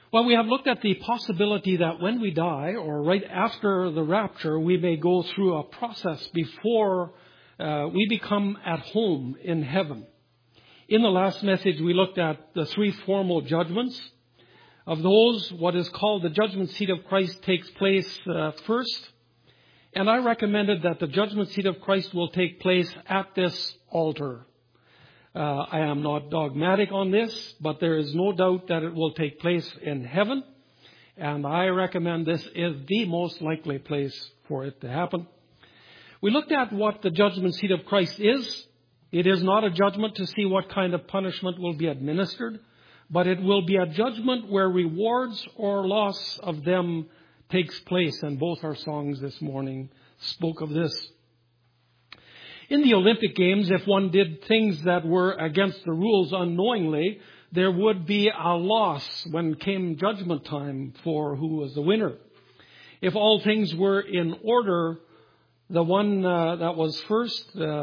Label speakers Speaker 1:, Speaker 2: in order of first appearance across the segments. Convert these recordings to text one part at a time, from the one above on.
Speaker 1: Well, we have looked at the possibility that when we die, or right after the rapture, we may go through a process before we become at home in heaven. In the last message, we looked at the three formal judgments. Of those, what is called the judgment seat of Christ takes place first. And I recommended that the judgment seat of Christ will take place at this altar. I am not dogmatic on this, but there is no doubt that it will take place in heaven. And I recommend this is the most likely place for it to happen. We looked at what the judgment seat of Christ is. It is not a judgment to see what kind of punishment will be administered, but it will be a judgment where rewards or loss of them takes place. And both our songs this morning spoke of this. In the Olympic Games, if one did things that were against the rules unknowingly, there would be a loss when came judgment time for who was the winner. If all things were in order, the one that was first,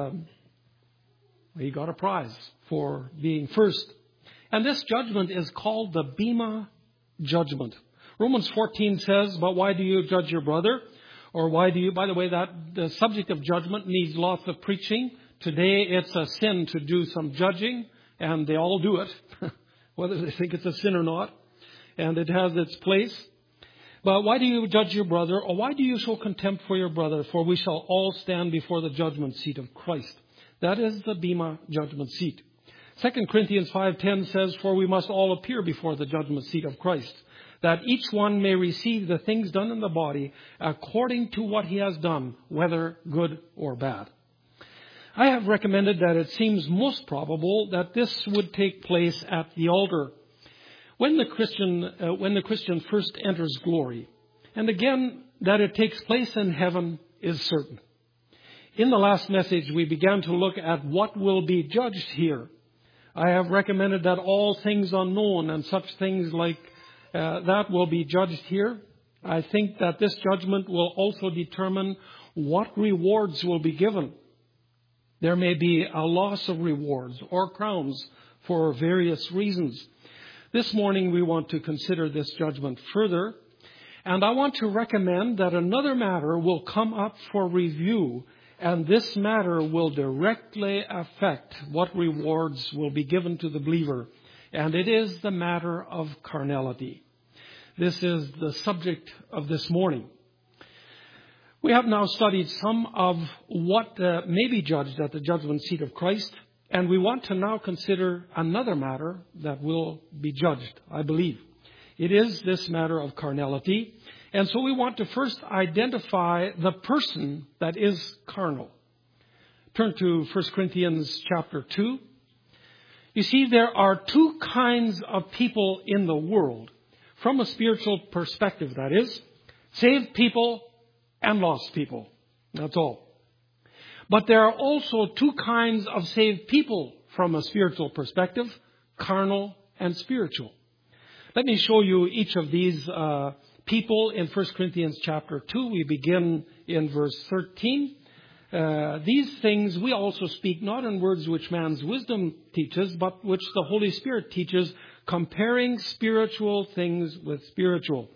Speaker 1: he got a prize for being first. And this judgment is called the Bema judgment. Romans 14 says, but why do you judge your brother? Or why do you, by the way, that the subject of judgment needs lots of preaching. Today it's a sin to do some judging, and they all do it, whether they think it's a sin or not. And it has its place. But why do you judge your brother? Or why do you show contempt for your brother? For we shall all stand before the judgment seat of Christ. That is the Bema judgment seat. 2 Corinthians 5:10 says, for we must all appear before the judgment seat of Christ, that each one may receive the things done in the body according to what he has done, whether good or bad. I have recommended that it seems most probable that this would take place at the altar when the Christian first enters glory. And again, that it takes place in heaven is certain. In the last message, we began to look at what will be judged here. I have recommended that all things unknown and such things like that will be judged here. I think that this judgment will also determine what rewards will be given. There may be a loss of rewards or crowns for various reasons. This morning we want to consider this judgment further. And I want to recommend that another matter will come up for review. And this matter will directly affect what rewards will be given to the believer. And it is the matter of carnality. This is the subject of this morning. We have now studied some of what may be judged at the judgment seat of Christ. And we want to now consider another matter that will be judged, I believe. It is this matter of carnality. And so we want to first identify the person that is carnal. Turn to 1 Corinthians chapter 2. You see, there are two kinds of people in the world, from a spiritual perspective, that is, saved people and lost people. That's all. But there are also two kinds of saved people from a spiritual perspective, carnal and spiritual. Let me show you each of these people in 1 Corinthians chapter 2. We begin in verse 13. These things we also speak not in words which man's wisdom teaches, but which the Holy Spirit teaches, comparing spiritual things with spiritual.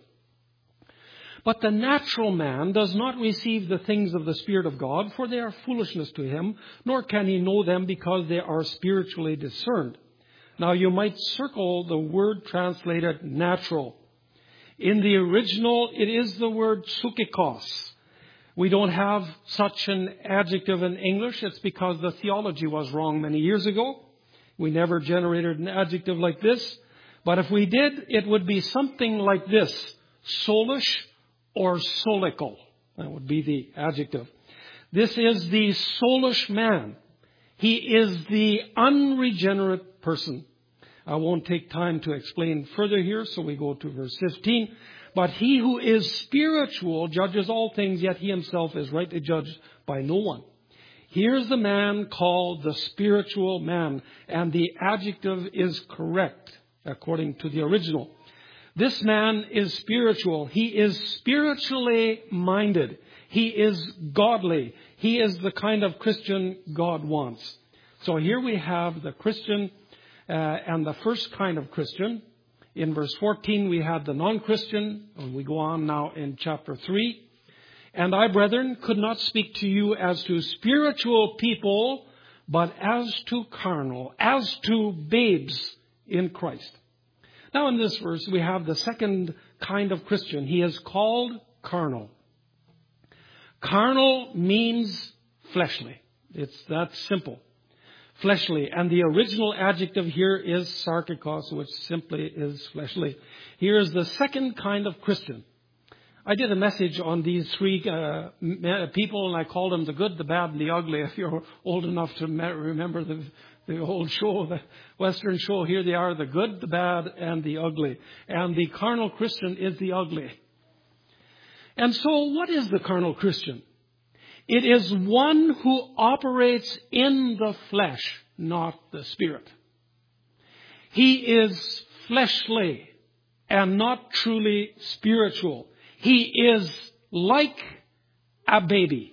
Speaker 1: But the natural man does not receive the things of the Spirit of God, for they are foolishness to him, nor can he know them because they are spiritually discerned. Now you might circle the word translated natural. In the original, it is the word psychikos. We don't have such an adjective in English. It's because the theology was wrong many years ago. We never generated an adjective like this. But if we did, it would be something like this: soulish or solical. That would be the adjective. This is the soulish man. He is the unregenerate person. I won't take time to explain further here, so we go to verse 15. But he who is spiritual judges all things, yet he himself is rightly judged by no one. Here's the man called the spiritual man, and the adjective is correct according to the original. This man is spiritual. He is spiritually minded. He is godly. He is the kind of Christian God wants. So here we have the Christian and the first kind of Christian. In verse 14, we had the non-Christian, and we go on now in chapter 3. And I, brethren, could not speak to you as to spiritual people, but as to carnal, as to babes in Christ. Now in this verse, we have the second kind of Christian. He is called carnal. Carnal means fleshly. It's that simple. Fleshly. And the original adjective here is sarkikos, which simply is fleshly. Here is the second kind of Christian. I did a message on these three people, and I called them the good, the bad, and the ugly. If you're old enough to remember the old show, the Western show, here they are, the good, the bad, and the ugly. And the carnal Christian is the ugly. And so what is the carnal Christian? It is one who operates in the flesh, not the spirit. He is fleshly and not truly spiritual. He is like a baby.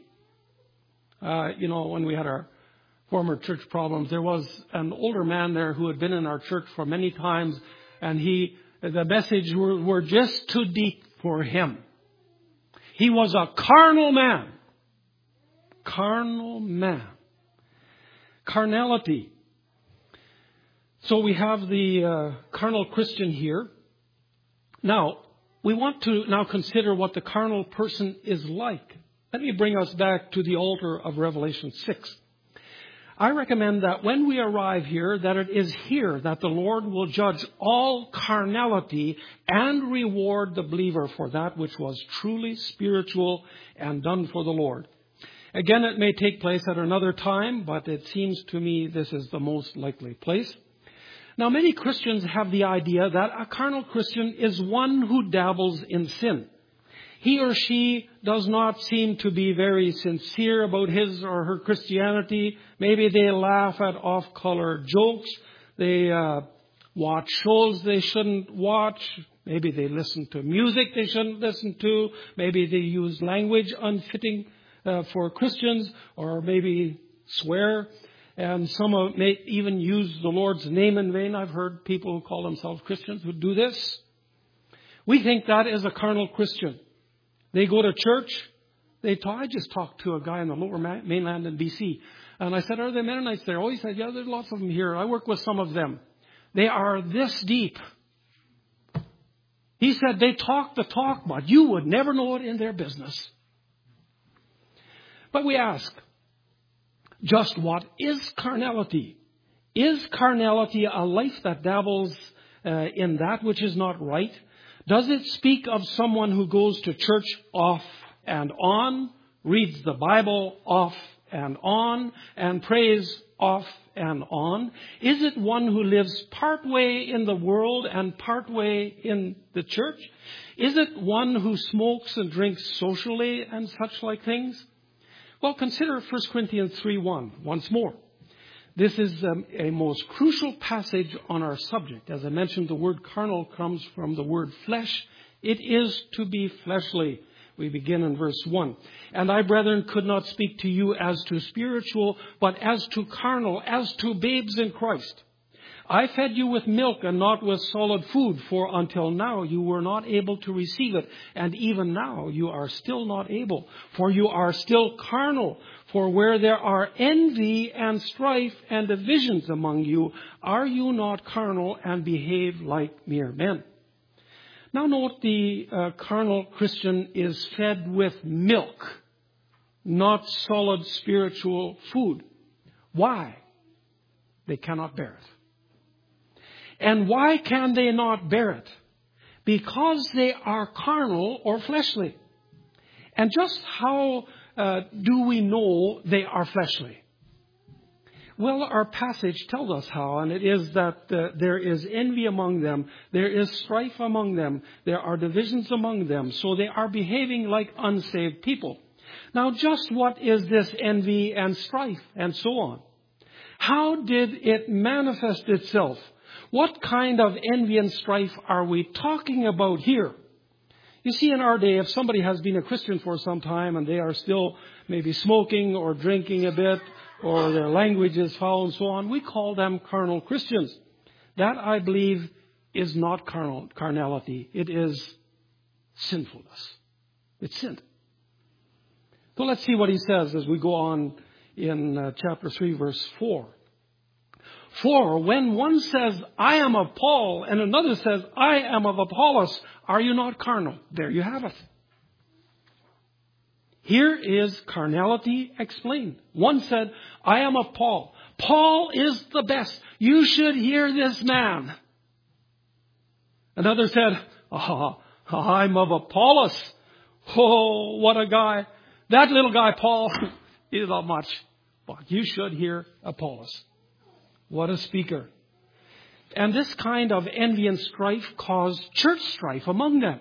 Speaker 1: When we had our former church problems, there was an older man there who had been in our church for many times, and the message were just too deep for him. He was a carnal man. Carnal man. Carnality. So we have the carnal Christian here. Now, we want to now consider what the carnal person is like. Let me bring us back to the altar of Revelation 6. I recommend that when we arrive here, that it is here that the Lord will judge all carnality and reward the believer for that which was truly spiritual and done for the Lord. Again, it may take place at another time, but it seems to me this is the most likely place. Now, many Christians have the idea that a carnal Christian is one who dabbles in sin. He or she does not seem to be very sincere about his or her Christianity. Maybe they laugh at off-color jokes. They watch shows they shouldn't watch. Maybe they listen to music they shouldn't listen to. Maybe they use language unfitting for Christians, or maybe swear. And some may even use the Lord's name in vain. I've heard people who call themselves Christians who do this. We think that is a carnal Christian. They go to church. I just talked to a guy in the lower mainland in BC. And I said, are there Mennonites there? Oh, he said, yeah, there's lots of them here. I work with some of them. They are this deep. He said they talk the talk, but you would never know it in their business. But we ask, just what is carnality? Is carnality a life that dabbles in that which is not right? Does it speak of someone who goes to church off and on, reads the Bible off and on, and prays off and on? Is it one who lives part way in the world and part way in the church? Is it one who smokes and drinks socially and such like things? Well, consider 1 Corinthians 3:1 once more. This is a most crucial passage on our subject. As I mentioned, the word carnal comes from the word flesh. It is to be fleshly. We begin in verse 1. And I, brethren, could not speak to you as to spiritual, but as to carnal, as to babes in Christ. I fed you with milk and not with solid food, for until now you were not able to receive it, and even now you are still not able, for you are still carnal. For where there are envy and strife and divisions among you, are you not carnal and behave like mere men? Now note the carnal Christian is fed with milk, not solid spiritual food. Why? They cannot bear it. And why can they not bear it? Because they are carnal or fleshly. And just how do we know they are fleshly? Well, our passage tells us how, and it is that there is envy among them, there is strife among them, there are divisions among them, so they are behaving like unsaved people. Now, just what is this envy and strife and so on? How did it manifest itself? What kind of envy and strife are we talking about here? You see, in our day, if somebody has been a Christian for some time and they are still maybe smoking or drinking a bit, or their language is foul and so on, we call them carnal Christians. That, I believe, is not carnality. It is sinfulness. It's sin. So let's see what he says as we go on in chapter 3, verse 4. For when one says, I am of Paul, and another says, I am of Apollos, are you not carnal? There you have it. Here is carnality explained. One said, I am of Paul. Paul is the best. You should hear this man. Another said, I'm of Apollos. Oh, what a guy. That little guy, Paul, is not much. But you should hear Apollos. What a speaker. And this kind of envy and strife caused church strife among them.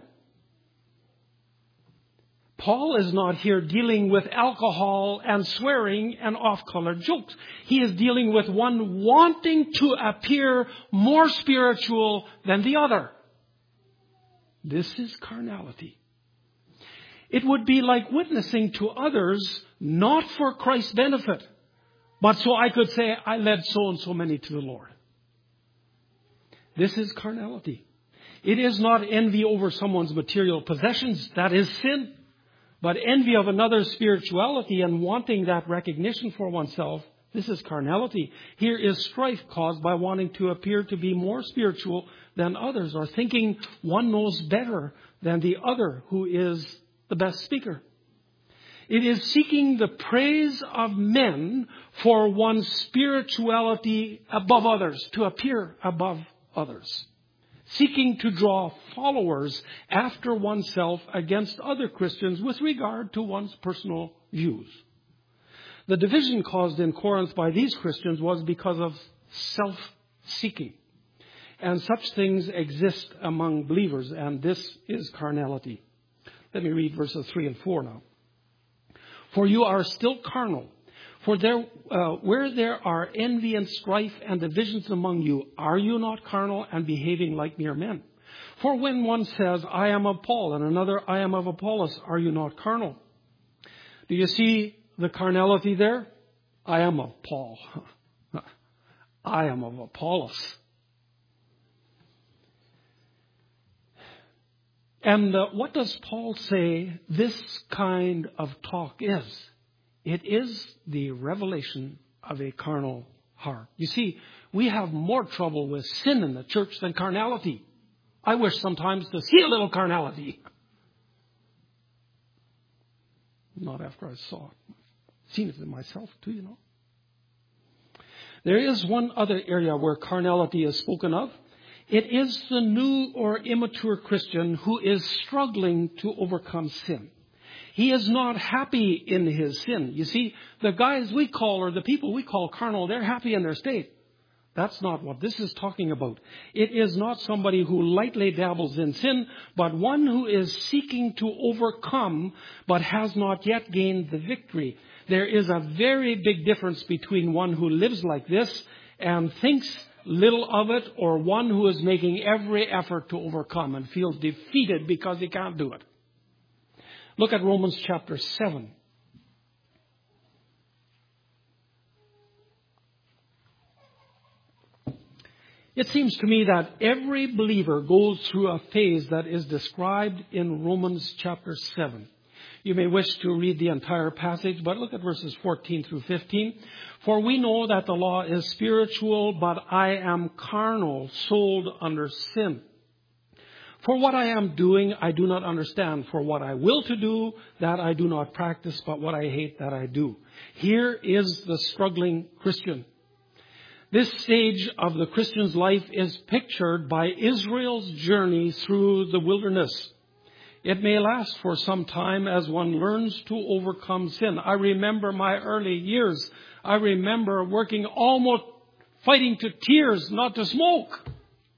Speaker 1: Paul is not here dealing with alcohol and swearing and off-color jokes. He is dealing with one wanting to appear more spiritual than the other. This is carnality. It would be like witnessing to others not for Christ's benefit, but so I could say, I led so and so many to the Lord. This is carnality. It is not envy over someone's material possessions. That is sin. But envy of another's spirituality and wanting that recognition for oneself, this is carnality. Here is strife caused by wanting to appear to be more spiritual than others, or thinking one knows better than the other who is the best speaker. It is seeking the praise of men for one's spirituality above others, to appear above others. Seeking to draw followers after oneself against other Christians with regard to one's personal views. The division caused in Corinth by these Christians was because of self-seeking. And such things exist among believers, and this is carnality. Let me read verses 3 and 4 now. For you are still carnal. For where there are envy and strife and divisions among you, are you not carnal and behaving like mere men? For when one says, I am of Paul, and another, I am of Apollos, are you not carnal? Do you see the carnality there? I am of Paul. I am of Apollos. And what does Paul say this kind of talk is? It is the revelation of a carnal heart. You see, we have more trouble with sin in the church than carnality. I wish sometimes to see a little carnality. Not after I saw it. Seen it in myself too, you know. There is one other area where carnality is spoken of. It is the new or immature Christian who is struggling to overcome sin. He is not happy in his sin. You see, the guys we call, or the people we call carnal, they're happy in their state. That's not what this is talking about. It is not somebody who lightly dabbles in sin, but one who is seeking to overcome, but has not yet gained the victory. There is a very big difference between one who lives like this and thinks little of it, or one who is making every effort to overcome and feels defeated because he can't do it. Look at Romans chapter 7. It seems to me that every believer goes through a phase that is described in Romans chapter 7. You may wish to read the entire passage, but look at verses 14 through 15. For we know that the law is spiritual, but I am carnal, sold under sin. For what I am doing, I do not understand. For what I will to do, that I do not practice, but what I hate, that I do. Here is the struggling Christian. This stage of the Christian's life is pictured by Israel's journey through the wilderness. It may last for some time as one learns to overcome sin. I remember my early years. I remember working almost fighting to tears not to smoke.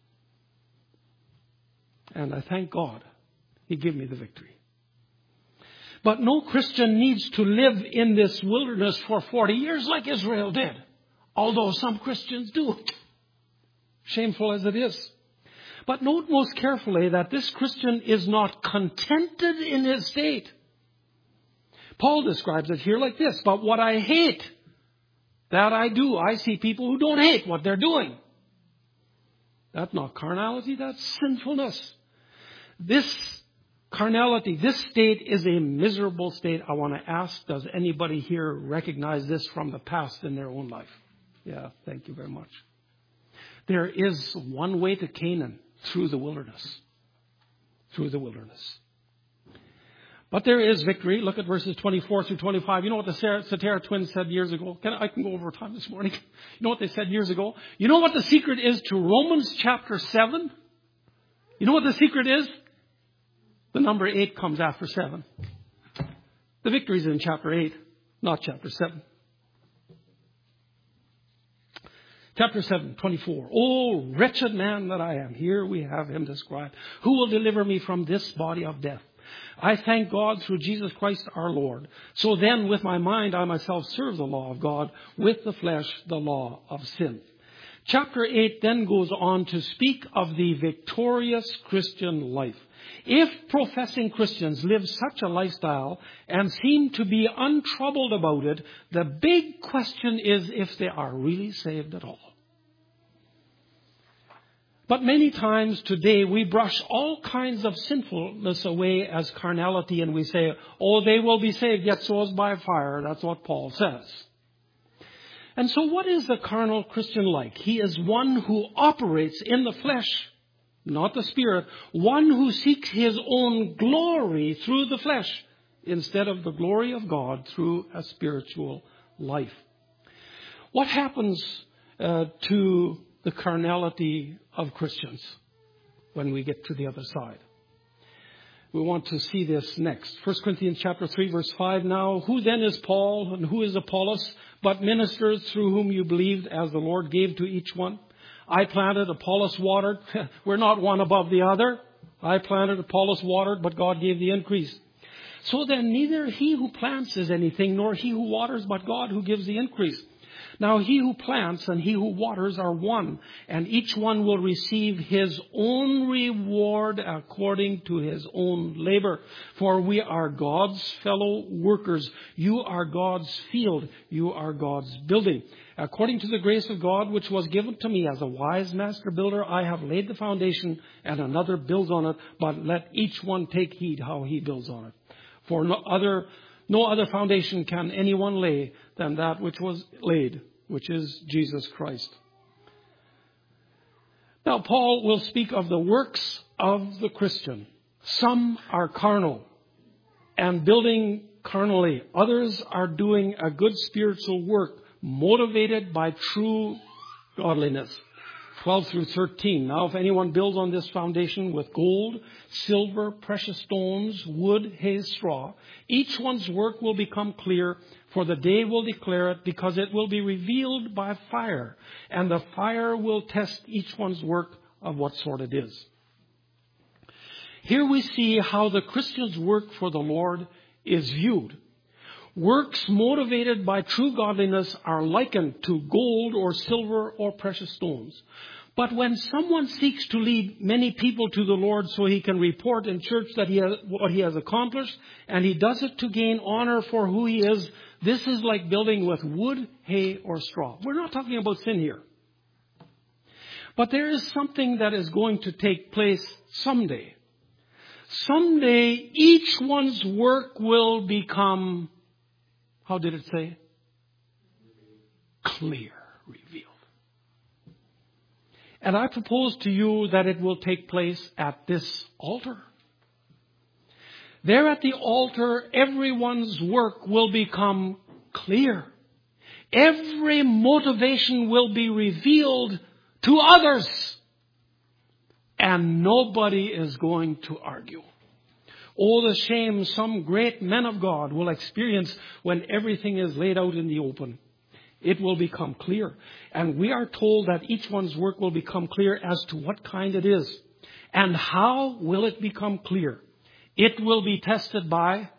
Speaker 1: And I thank God He gave me the victory. But no Christian needs to live in this wilderness for 40 years like Israel did. Although some Christians do. Shameful as it is. But note most carefully that this Christian is not contented in his state. Paul describes it here like this. But what I hate, that I do. I see people who don't hate what they're doing. That's not carnality, that's sinfulness. This carnality, this state is a miserable state. I want to ask, does anybody here recognize this from the past in their own life? Yeah, thank you very much. There is one way to Canaan, through the wilderness. Through the wilderness. But there is victory. Look at verses 24 through 25. You know what the Satara twins said years ago? I can go over time this morning. You know what they said years ago? You know what the secret is to Romans chapter 7? You know what the secret is? The number 8 comes after 7. The victory is in chapter 8, not chapter 7. Chapter 7, 24. Oh, wretched man that I am. Here we have him described. Who will deliver me from this body of death? I thank God through Jesus Christ our Lord. So then with my mind I myself serve the law of God, with the flesh the law of sin. Chapter 8 then goes on to speak of the victorious Christian life. If professing Christians live such a lifestyle and seem to be untroubled about it, the big question is if they are really saved at all. But many times today we brush all kinds of sinfulness away as carnality, and we say, oh, they will be saved, yet so as by fire. That's what Paul says. And so what is the carnal Christian like? He is one who operates in the flesh, not the spirit. One who seeks his own glory through the flesh instead of the glory of God through a spiritual life. What happens to the carnality of Christians when we get to the other side? We want to see this next. 1 Corinthians chapter 3 verse 5 now. Who then is Paul and who is Apollos, but ministers through whom you believed, as the Lord gave to each one? I planted, Apollos watered. We're not one above the other. I planted, Apollos watered, but God gave the increase. So then neither he who plants is anything, nor he who waters, but God who gives the increase. Now he who plants and he who waters are one, and each one will receive his own reward according to his own labor. For we are God's fellow workers. You are God's field. You are God's building. According to the grace of God, which was given to me as a wise master builder, I have laid the foundation, and another builds on it. But let each one take heed how he builds on it. For no other foundation can anyone lay than that which was laid, which is Jesus Christ. Now, Paul will speak of the works of the Christian. Some are carnal and building carnally. Others are doing a good spiritual work motivated by true godliness. 12 through 13. Now, if anyone builds on this foundation with gold, silver, precious stones, wood, hay, straw, each one's work will become clear, for the day will declare it, because it will be revealed by fire, and the fire will test each one's work of what sort it is. Here we see how the Christian's work for the Lord is viewed. Works motivated by true godliness are likened to gold or silver or precious stones. But when someone seeks to lead many people to the Lord so he can report in church that what he has accomplished, and he does it to gain honor for who he is, this is like building with wood, hay, or straw. We're not talking about sin here. But there is something that is going to take place someday. Someday, each one's work will become, how did it say? Clear, revealed. And I propose to you that it will take place at this altar. There at the altar, everyone's work will become clear. Every motivation will be revealed to others. And nobody is going to argue. Oh, the shame some great men of God will experience when everything is laid out in the open. It will become clear. And we are told that each one's work will become clear as to what kind it is. And how will it become clear? It will be tested by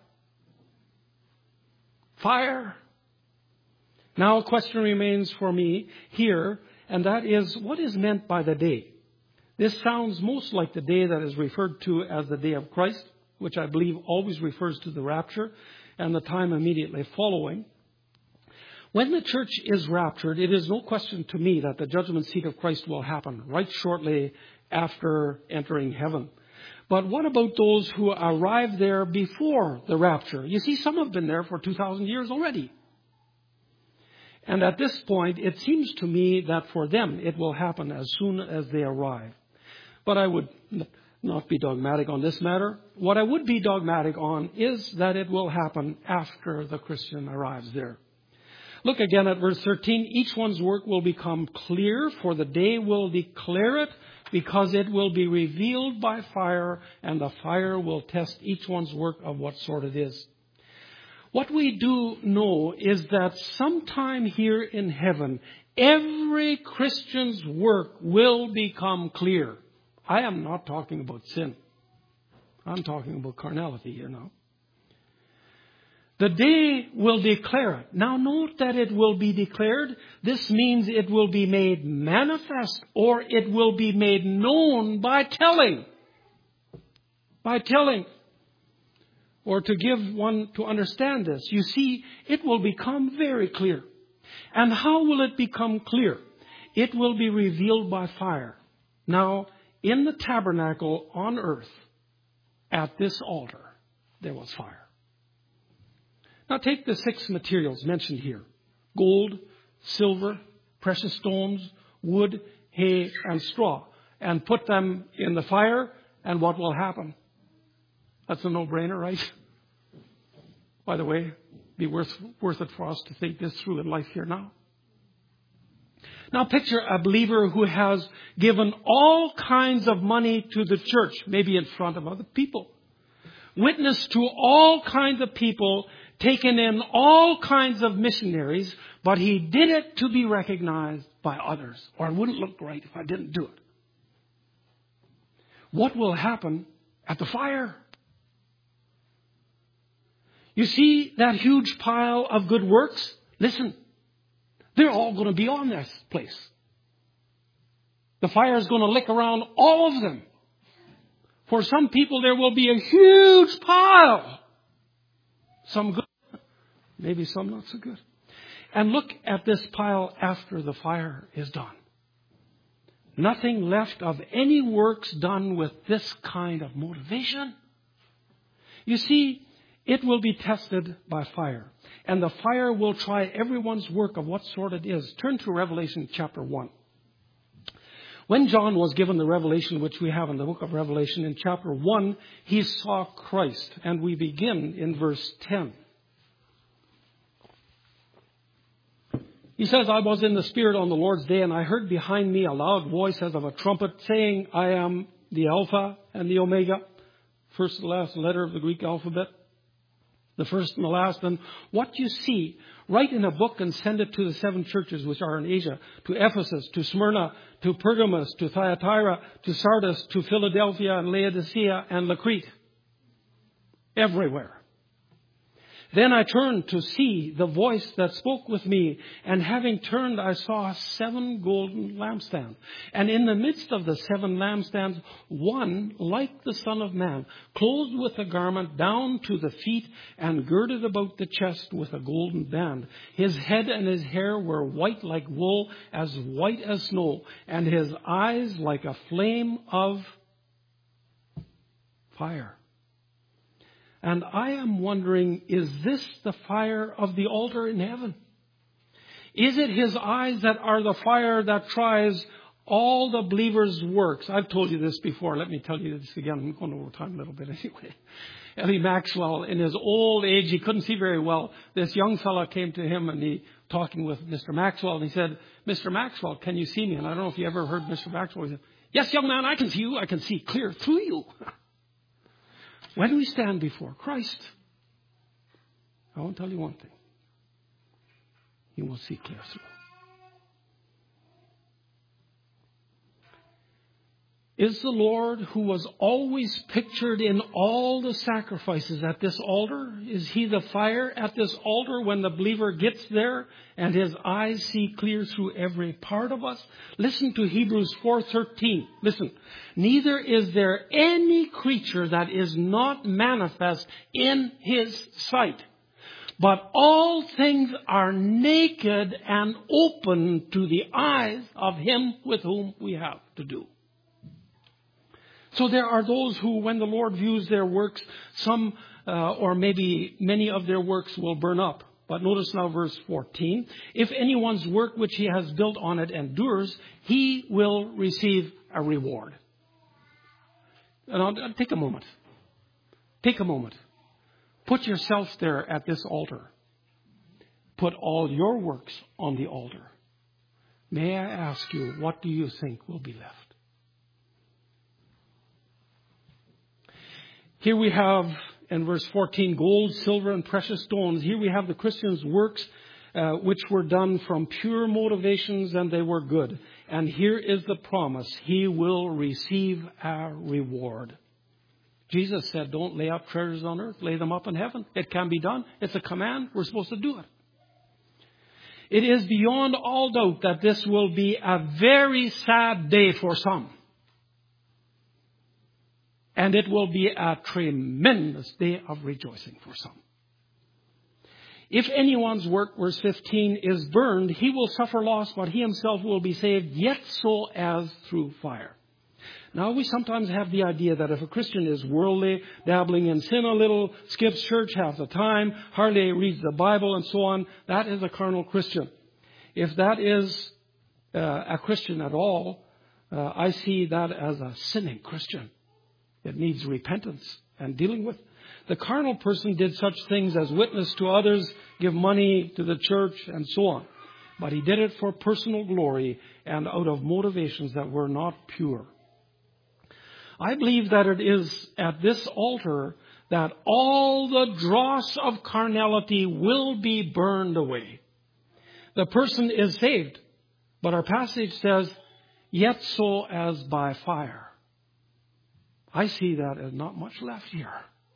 Speaker 1: fire. Now a question remains for me here, and that is, what is meant by the day? This sounds most like the day that is referred to as the day of Christ, which I believe always refers to the rapture and the time immediately following. When the church is raptured, it is no question to me that the judgment seat of Christ will happen right shortly after entering heaven. But what about those who arrive there before the rapture? You see, some have been there for 2,000 years already. And at this point, it seems to me that for them, it will happen as soon as they arrive. But I would not be dogmatic on this matter. What I would be dogmatic on is that it will happen after the Christian arrives there. Look again at verse 13. Each one's work will become clear, for the day will declare it, because it will be revealed by fire, and the fire will test each one's work of what sort it is. What we do know is that sometime here in heaven, every Christian's work will become clear. I am not talking about sin. I'm talking about carnality here now. The day will declare it. Now note that it will be declared. This means it will be made manifest, or it will be made known by telling. By telling. Or to give one to understand this. You see, it will become very clear. And how will it become clear? It will be revealed by fire. Now, in the tabernacle on earth, at this altar, there was fire. Now take the 6 materials mentioned here. Gold, silver, precious stones, wood, hay, and straw. And put them in the fire, and what will happen? That's a no-brainer, right? By the way, be worth it for us to think this through in life here now. Now picture a believer who has given all kinds of money to the church, maybe in front of other people. Witness to all kinds of people, taken in all kinds of missionaries, but he did it to be recognized by others, or it wouldn't look right if I didn't do it. What will happen at the fire? You see that huge pile of good works? Listen, they're all going to be on this place. The fire is going to lick around all of them. For some people, there will be a huge pile. Some good, maybe some not so good. And look at this pile after the fire is done. Nothing left of any works done with this kind of motivation. You see, it will be tested by fire. And the fire will try everyone's work of what sort it is. Turn to Revelation chapter 1. When John was given the revelation which we have in the book of Revelation in chapter 1, he saw Christ. And we begin in verse 10. He says, I was in the Spirit on the Lord's day, and I heard behind me a loud voice as of a trumpet saying, I am the Alpha and the Omega. First and last letter of the Greek alphabet. The first and the last. And what you see, write in a book and send it to the 7 churches which are in Asia, to Ephesus, to Smyrna, to Pergamos, to Thyatira, to Sardis, to Philadelphia and Laodicea and Lakrete. Everywhere. Then I turned to see the voice that spoke with me, and having turned, I saw 7 golden lampstands. And in the midst of the 7 lampstands, one like the Son of Man, clothed with a garment down to the feet and girded about the chest with a golden band. His head and his hair were white like wool, as white as snow, and his eyes like a flame of fire. And I am wondering, is this the fire of the altar in heaven? Is it his eyes that are the fire that tries all the believers' works? I've told you this before. Let me tell you this again. I'm going over time a little bit anyway. Elie Maxwell, in his old age, he couldn't see very well. This young fella came to him and he talking with Mr. Maxwell, and he said, Mr. Maxwell, can you see me? And I don't know if you ever heard Mr. Maxwell. He said, yes, young man, I can see you. I can see clear through you. When we stand before Christ, I want to tell you one thing. You will see clear through. Is the Lord, who was always pictured in all the sacrifices at this altar, is he the fire at this altar when the believer gets there and his eyes see clear through every part of us? Listen to Hebrews 4:13. Listen. Neither is there any creature that is not manifest in his sight. But all things are naked and open to the eyes of him with whom we have to do. So there are those who, when the Lord views their works, some or maybe many of their works will burn up. But notice now verse 14. If anyone's work which he has built on it endures, he will receive a reward. And take a moment. Take a moment. Put yourself there at this altar. Put all your works on the altar. May I ask you, what do you think will be left? Here we have, in verse 14, gold, silver, and precious stones. Here we have the Christian's works, which were done from pure motivations, and they were good. And here is the promise. He will receive a reward. Jesus said, don't lay up treasures on earth, lay them up in heaven. It can be done. It's a command. We're supposed to do it. It is beyond all doubt that this will be a very sad day for some. And it will be a tremendous day of rejoicing for some. If anyone's work, verse 15, is burned, he will suffer loss, but he himself will be saved, yet so as through fire. Now, we sometimes have the idea that if a Christian is worldly, dabbling in sin a little, skips church half the time, hardly reads the Bible and so on, that is a carnal Christian. If that is a Christian at all, I see that as a sinning Christian. It needs repentance and dealing with. The carnal person did such things as witness to others, give money to the church, and so on. But he did it for personal glory and out of motivations that were not pure. I believe that it is at this altar that all the dross of carnality will be burned away. The person is saved, but our passage says, yet so as by fire. I see that as not much left here.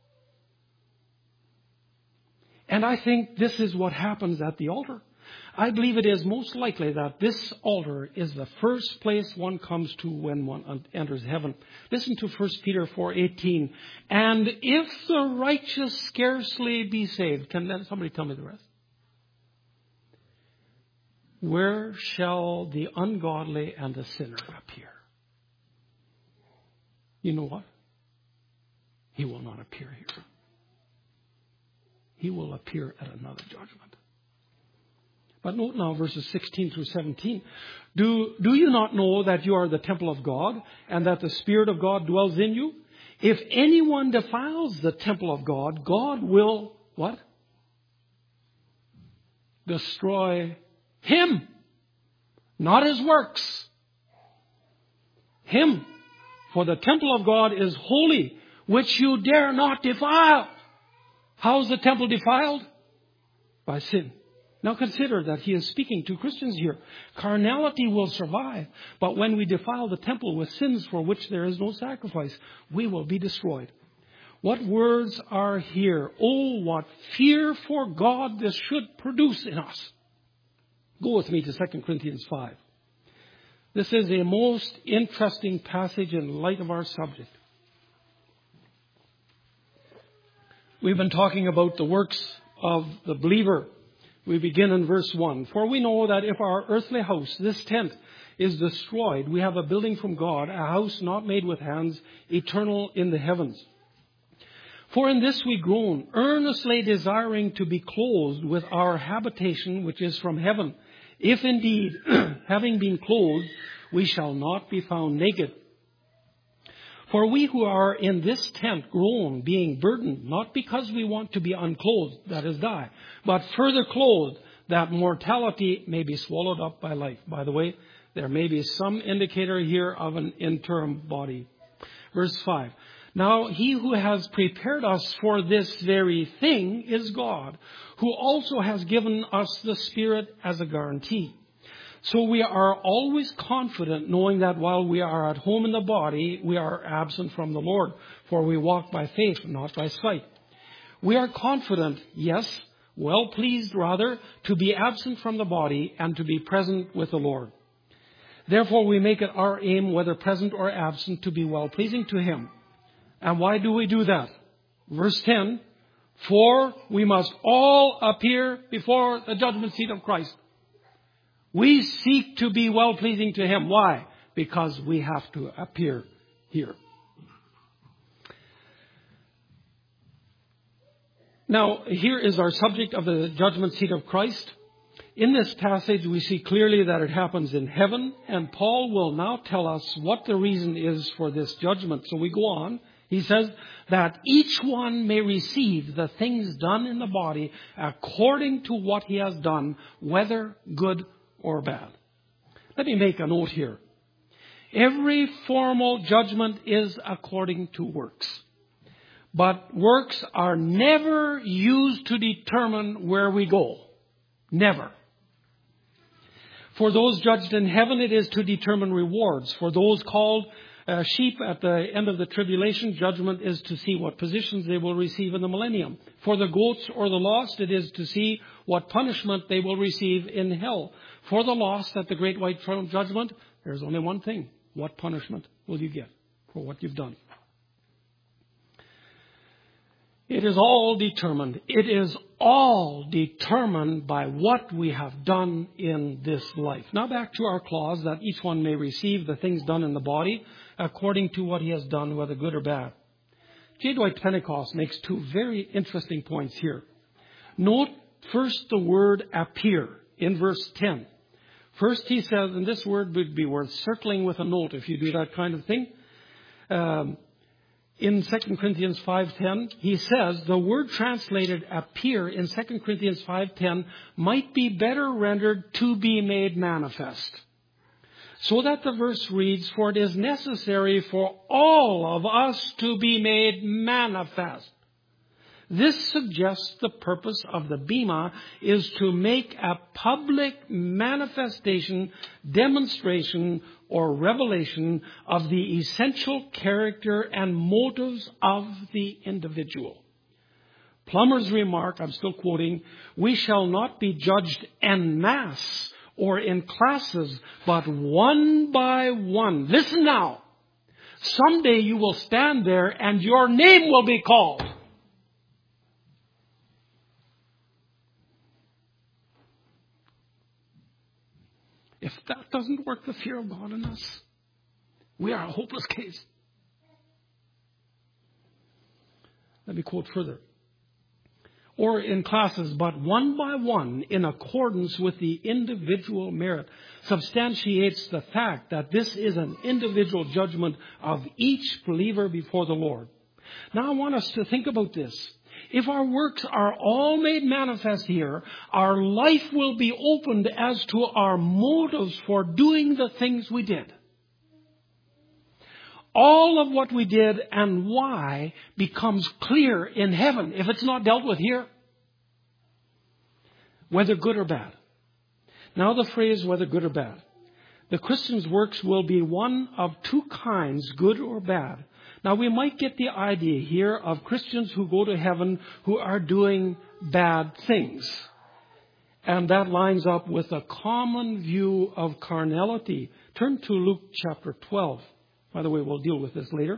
Speaker 1: And I think this is what happens at the altar. I believe it is most likely that this altar is the first place one comes to when one enters heaven. Listen to 1 Peter 4:18. And if the righteous scarcely be saved, can somebody tell me the rest? Where shall the ungodly and the sinner appear? You know what? He will not appear here. He will appear at another judgment. But note now verses 16 through 17. Do you not know that you are the temple of God and that the Spirit of God dwells in you? If anyone defiles the temple of God, God will, what? Destroy him. Not his works. Him. For the temple of God is holy, which you dare not defile. How is the temple defiled? By sin. Now consider that he is speaking to Christians here. Carnality will survive, but when we defile the temple with sins for which there is no sacrifice, we will be destroyed. What words are here? Oh, what fear for God this should produce in us. Go with me to 2 Corinthians 5. This is a most interesting passage in light of our subject. We've been talking about the works of the believer. We begin in verse 1. For we know that if our earthly house, this tent, is destroyed, we have a building from God, a house not made with hands, eternal in the heavens. For in this we groan, earnestly desiring to be clothed with our habitation which is from heaven, if indeed, having been clothed, we shall not be found naked. For we who are in this tent groan, being burdened, not because we want to be unclothed, that is die, but further clothed, that mortality may be swallowed up by life. By the way, there may be some indicator here of an interim body. Verse 5. Now he who has prepared us for this very thing is God, who also has given us the Spirit as a guarantee. So we are always confident, knowing that while we are at home in the body, we are absent from the Lord, for we walk by faith, not by sight. We are confident, yes, well pleased rather, to be absent from the body and to be present with the Lord. Therefore we make it our aim, whether present or absent, to be well pleasing to Him. And why do we do that? Verse 10, For we must all appear before the judgment seat of Christ. We seek to be well-pleasing to Him. Why? Because we have to appear here. Now, here is our subject of the judgment seat of Christ. In this passage, we see clearly that it happens in heaven, and Paul will now tell us what the reason is for this judgment. So we go on. He says that each one may receive the things done in the body according to what he has done, whether good or bad. Let me make a note here. Every formal judgment is according to works. But works are never used to determine where we go. Never. For those judged in heaven, it is to determine rewards. For those called sheep at the end of the tribulation, judgment is to see what positions they will receive in the millennium. For the goats or the lost, it is to see what punishment they will receive in hell. For the lost at the great white throne judgment, there's only one thing. What punishment will you get for what you've done? It is all determined. It is all determined by what we have done in this life. Now back to our clause that each one may receive the things done in the body according to what he has done, whether good or bad. J. Dwight Pentecost makes two very interesting points here. Note first the word appear in verse 10. First he says, and this word would be worth circling with a note if you do that kind of thing. In 2 Corinthians 5:10, he says the word translated appear in 2 Corinthians 5:10 might be better rendered to be made manifest. So that the verse reads, for it is necessary for all of us to be made manifest. This suggests the purpose of the bema is to make a public manifestation, demonstration, or revelation of the essential character and motives of the individual. Plummer's remark, I'm still quoting, we shall not be judged en masse or in classes, but one by one. Listen now. Someday you will stand there and your name will be called. If that doesn't work the fear of God in us, we are a hopeless case. Let me quote further. Or in classes, but one by one, in accordance with the individual merit, substantiates the fact that this is an individual judgment of each believer before the Lord. Now I want us to think about this. If our works are all made manifest here, our life will be opened as to our motives for doing the things we did. All of what we did and why becomes clear in heaven if it's not dealt with here. Whether good or bad. Now the phrase whether good or bad. The Christian's works will be one of two kinds, good or bad. Now we might get the idea here of Christians who go to heaven who are doing bad things. And that lines up with a common view of carnality. Turn to Luke chapter 12. By the way, we'll deal with this later.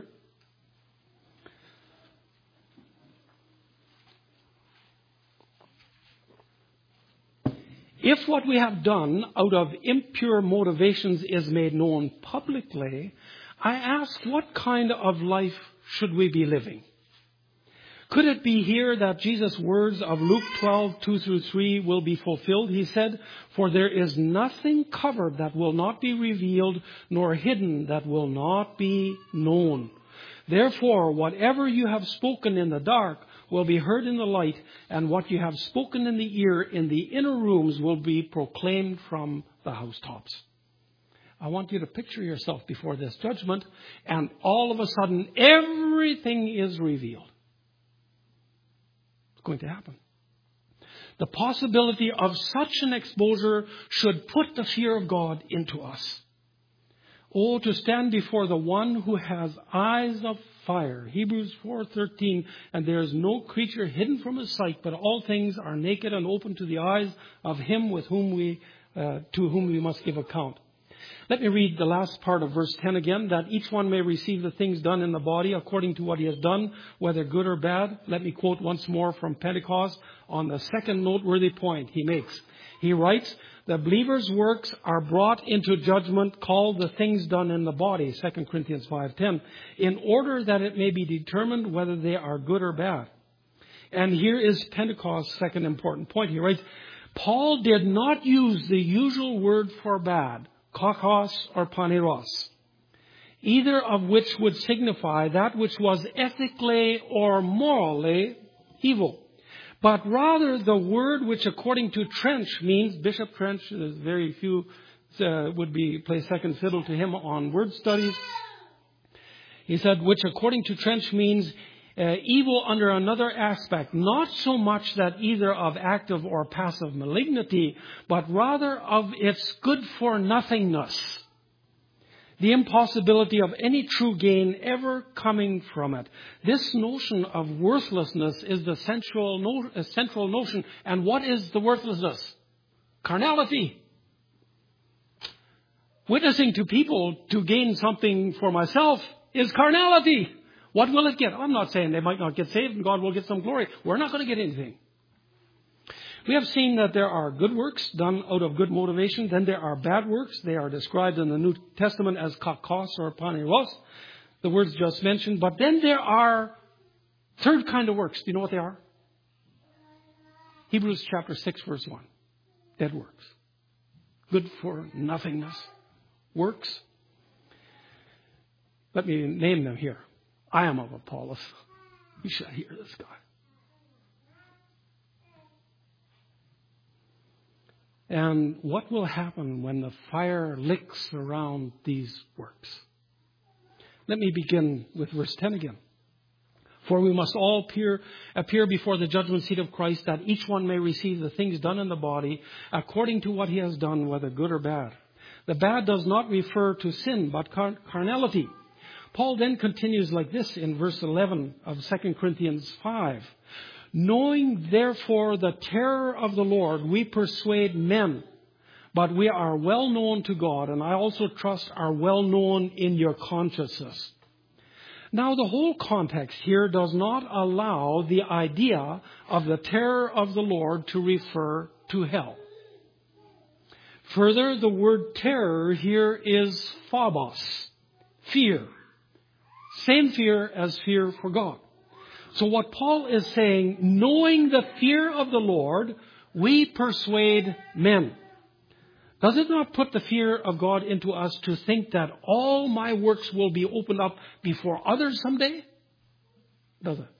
Speaker 1: If what we have done out of impure motivations is made known publicly, I ask, what kind of life should we be living? Could it be here that Jesus' words of Luke 12:2-3 will be fulfilled? He said, for there is nothing covered that will not be revealed, nor hidden that will not be known. Therefore, whatever you have spoken in the dark will be heard in the light, and what you have spoken in the ear in the inner rooms will be proclaimed from the housetops. I want you to picture yourself before this judgment, and all of a sudden, everything is revealed. It's going to happen. The possibility of such an exposure should put the fear of God into us. Oh, to stand before the one who has eyes of fire. Hebrews 4:13, and there is no creature hidden from his sight, but all things are naked and open to the eyes of him with whom to whom we must give account. Let me read the last part of verse 10 again. That each one may receive the things done in the body according to what he has done, whether good or bad. Let me quote once more from Pentecost on the second noteworthy point he makes. He writes, the believer's works are brought into judgment, called the things done in the body, 2 Corinthians 5:10, in order that it may be determined whether they are good or bad. And here is Pentecost's second important point. He writes, Paul did not use the usual word for bad, kakos or paneros, either of which would signify that which was ethically or morally evil. But rather the word which according to Trench means, Bishop Trench, there's very few would be play second fiddle to him on word studies. He said, which according to Trench means evil under another aspect, not so much that either of active or passive malignity, but rather of its good for nothingness. The impossibility of any true gain ever coming from it. This notion of worthlessness is the central notion. And what is the worthlessness? Carnality. Witnessing to people to gain something for myself is carnality. What will it get? I'm not saying they might not get saved and God will get some glory. We're not going to get anything. We have seen that there are good works done out of good motivation. Then there are bad works. They are described in the New Testament as kakos or paneros, the words just mentioned. But then there are third kind of works. Do you know what they are? Hebrews chapter 6, verse 1. Dead works. Good for nothingness. Works. Let me name them here. I am of Apollos. You should hear this guy. And what will happen when the fire licks around these works? Let me begin with verse 10 again. For we must all appear before the judgment seat of Christ, that each one may receive the things done in the body according to what he has done, whether good or bad. The bad does not refer to sin, but carnality. Paul then continues like this in verse 11 of 2 Corinthians 5. Knowing therefore the terror of the Lord, we persuade men, but we are well known to God, and I also trust are well known in your consciences. Now the whole context here does not allow the idea of the terror of the Lord to refer to hell. Further, the word terror here is phobos, fear. Same fear as fear for God. So what Paul is saying, knowing the fear of the Lord, we persuade men. Does it not put the fear of God into us to think that all my works will be opened up before others someday? Does it?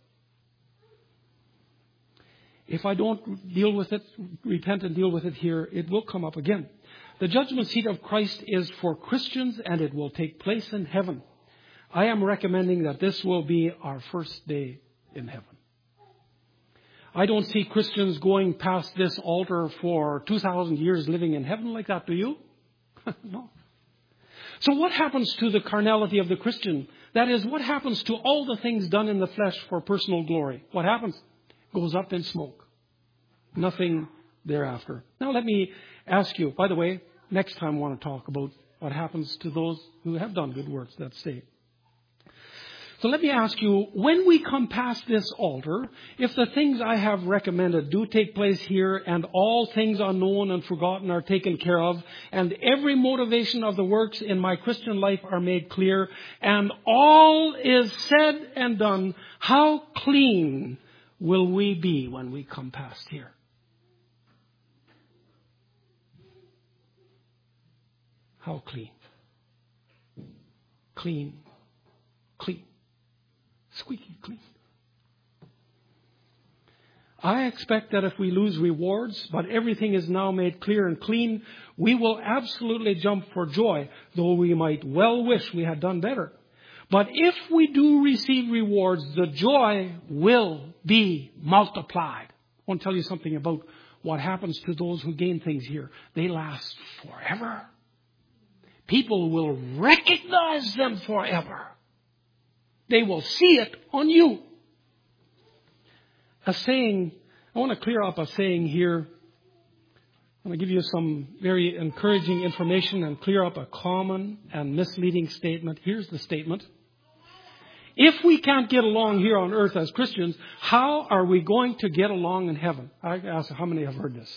Speaker 1: If I don't deal with it, repent and deal with it here, it will come up again. The judgment seat of Christ is for Christians and it will take place in heaven. I am recommending that this will be our first day in heaven. I don't see Christians going past this altar for 2,000 years living in heaven like that, do you? No. So what happens to the carnality of the Christian? That is, what happens to all the things done in the flesh for personal glory? What happens? Goes up in smoke. Nothing thereafter. Now let me ask you, by the way, next time I want to talk about what happens to those who have done good works that stay. So let me ask you, when we come past this altar, if the things I have recommended do take place here and all things unknown and forgotten are taken care of and every motivation of the works in my Christian life are made clear and all is said and done, how clean will we be when we come past here? How clean? Clean. Clean. Squeaky clean. I expect that if we lose rewards, but everything is now made clear and clean, we will absolutely jump for joy, though we might well wish we had done better. But if we do receive rewards, the joy will be multiplied. I want to tell you something about what happens to those who gain things here. They last forever. People will recognize them forever. They will see it on you. A saying, I want to clear up a saying here. I'm going to give you some very encouraging information and clear up a common and misleading statement. Here's the statement. If we can't get along here on earth as Christians, how are we going to get along in heaven? I ask how many have heard this?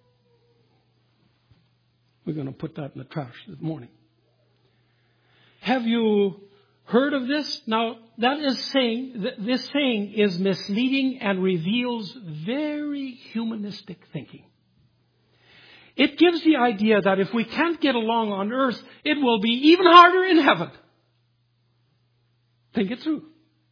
Speaker 1: We're going to put that in the trash this morning. Have you heard of this? Now, this saying is misleading and reveals very humanistic thinking. It gives the idea that if we can't get along on earth, it will be even harder in heaven. Think it through.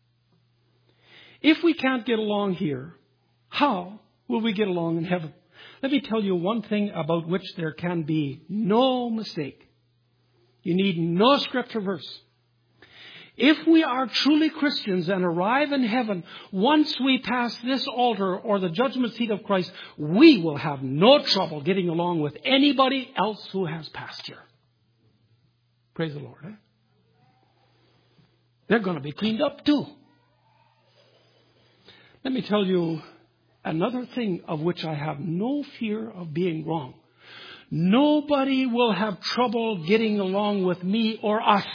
Speaker 1: If we can't get along here, how will we get along in heaven? Let me tell you one thing about which there can be no mistake. You need no scripture verse. If we are truly Christians and arrive in heaven, once we pass this altar or the judgment seat of Christ, we will have no trouble getting along with anybody else who has passed here. Praise the Lord. Eh? They're going to be cleaned up too. Let me tell you another thing of which I have no fear of being wrong. Nobody will have trouble getting along with me or us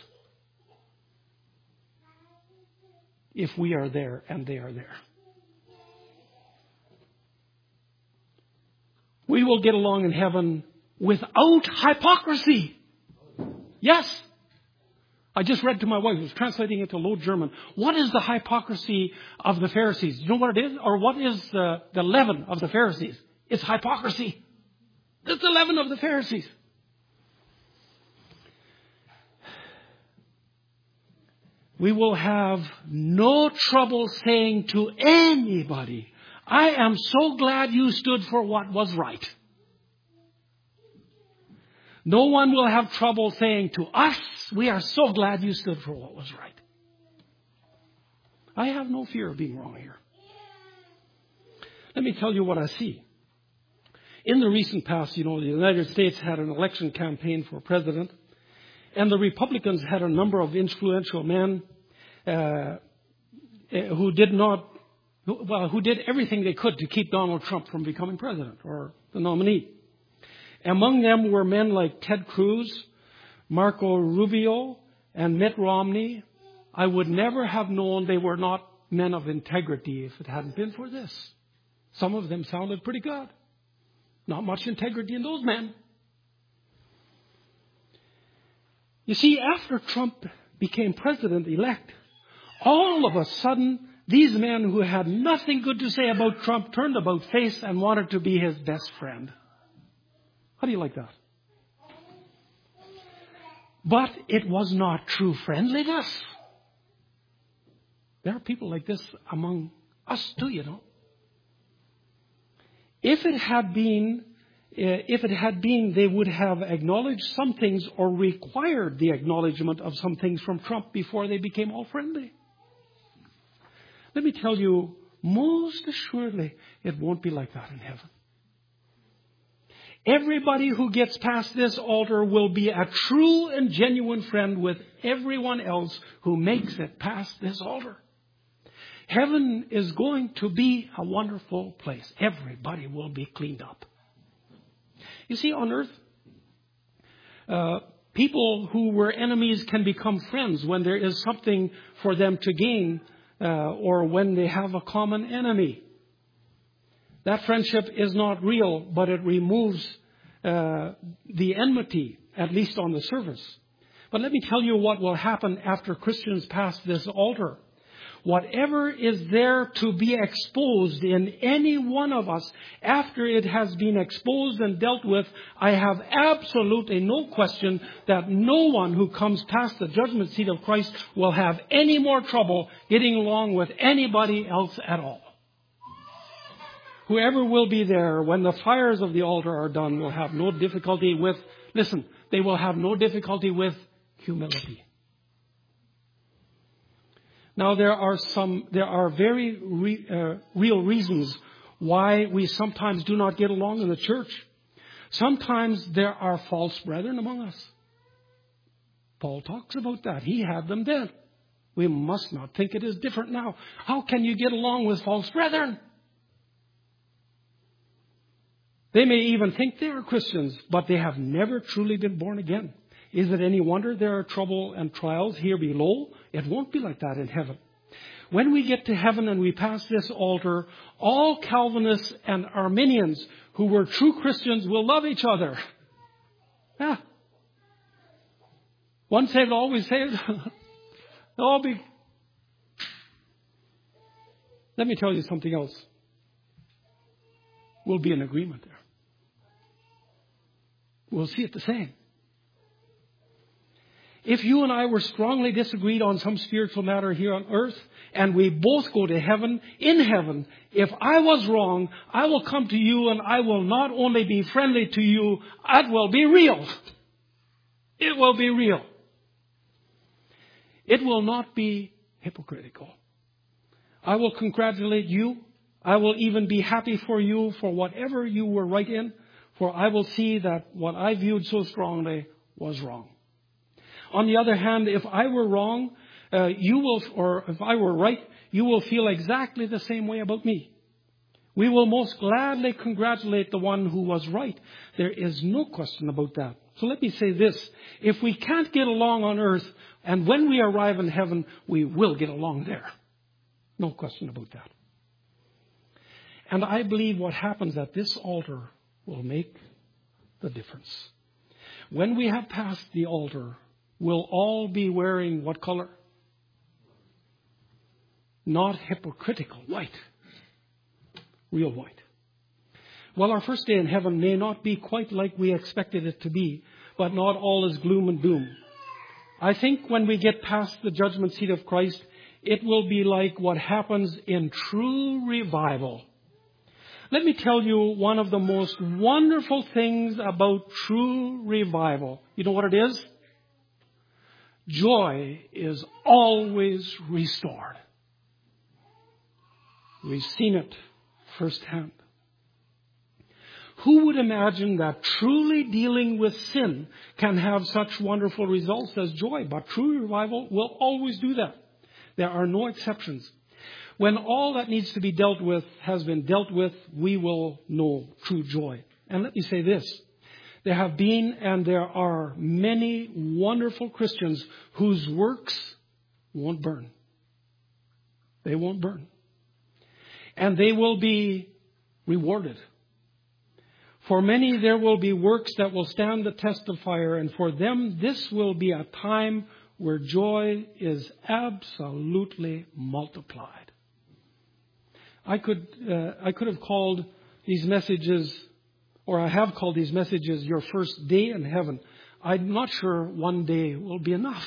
Speaker 1: if we are there and they are there. We will get along in heaven without hypocrisy. Yes. I just read to my wife, who was translating it to Low German. What is the hypocrisy of the Pharisees? You know what it is? Or what is the leaven of the Pharisees? It's hypocrisy. It's the leaven of the Pharisees. We will have no trouble saying to anybody, I am so glad you stood for what was right. No one will have trouble saying to us, we are so glad you stood for what was right. I have no fear of being wrong here. Let me tell you what I see. In the recent past, the United States had an election campaign for president, and the Republicans had a number of influential men who did everything they could to keep Donald Trump from becoming president or the nominee. Among them were men like Ted Cruz, Marco Rubio, and Mitt Romney. I would never have known they were not men of integrity if it hadn't been for this. Some of them sounded pretty good. Not much integrity in those men. You see, after Trump became president-elect, all of a sudden, these men who had nothing good to say about Trump turned about face and wanted to be his best friend. How do you like that? But it was not true friendliness. There are people like this among us too, If it had been, they would have acknowledged some things or required the acknowledgement of some things from Trump before they became all friendly. Let me tell you, most assuredly, it won't be like that in heaven. Everybody who gets past this altar will be a true and genuine friend with everyone else who makes it past this altar. Heaven is going to be a wonderful place. Everybody will be cleaned up. You see, on earth, people who were enemies can become friends when there is something for them to gain or when they have a common enemy. That friendship is not real, but it removes the enmity, at least on the surface. But let me tell you what will happen after Christians pass this altar. Whatever is there to be exposed in any one of us, after it has been exposed and dealt with, I have absolutely no question that no one who comes past the judgment seat of Christ will have any more trouble getting along with anybody else at all. Whoever will be there when the fires of the altar are done will have no difficulty with, they will have no difficulty with humility. Now, there are very real reasons why we sometimes do not get along in the church. Sometimes there are false brethren among us. Paul talks about that. He had them then. We must not think it is different now. How can you get along with false brethren? They may even think they are Christians, but they have never truly been born again. Is it any wonder there are trouble and trials here below? It won't be like that in heaven. When we get to heaven and we pass this altar, all Calvinists and Arminians who were true Christians will love each other. Yeah. Once saved, always saved. They'll all be. Let me tell you something else. We'll be in agreement there. We'll see it the same. If you and I were strongly disagreed on some spiritual matter here on earth, and we both go to heaven, in heaven, if I was wrong, I will come to you and I will not only be friendly to you, it will be real. It will be real. It will not be hypocritical. I will congratulate you. I will even be happy for you for whatever you were right in, for I will see that what I viewed so strongly was wrong. On the other hand, if I were wrong, if I were right, you will feel exactly the same way about me. We will most gladly congratulate the one who was right. There is no question about that. So let me say this. If we can't get along on earth, and when we arrive in heaven, we will get along there. No question about that. And I believe what happens at this altar will make the difference. When we have passed the altar, we'll all be wearing what color? Not hypocritical white. Real white. Well, our first day in heaven may not be quite like we expected it to be, but not all is gloom and doom. I think when we get past the judgment seat of Christ, it will be like what happens in true revival. Let me tell you one of the most wonderful things about true revival. You know what it is? Joy is always restored. We've seen it firsthand. Who would imagine that truly dealing with sin can have such wonderful results as joy? But true revival will always do that. There are no exceptions. When all that needs to be dealt with has been dealt with, we will know true joy. And let me say this. There have been and there are many wonderful Christians whose works won't burn. They won't burn. And they will be rewarded. For many, there will be works that will stand the test of fire. And for them, this will be a time where joy is absolutely multiplied. I could have called these messages, or I have called these messages, your first day in heaven. I'm not sure one day will be enough.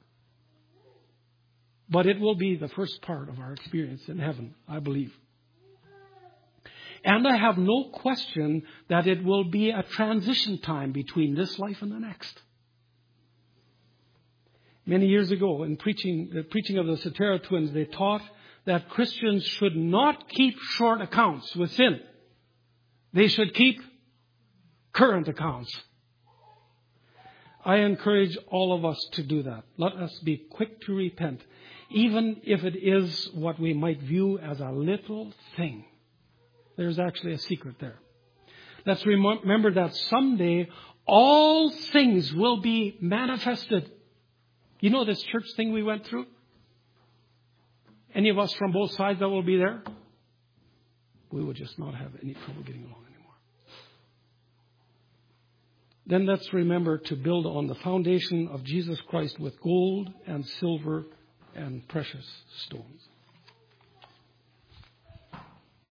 Speaker 1: But it will be the first part of our experience in heaven, I believe. And I have no question that it will be a transition time between this life and the next. Many years ago, in the preaching of the Cetera twins, they taught that Christians should not keep short accounts with sin. They should keep current accounts. I encourage all of us to do that. Let us be quick to repent, even if it is what we might view as a little thing. There's actually a secret there. Let's remember that someday all things will be manifested. You know this church thing we went through? Any of us from both sides that will be there? We will just not have any trouble getting along anymore. Then let's remember to build on the foundation of Jesus Christ with gold and silver and precious stones.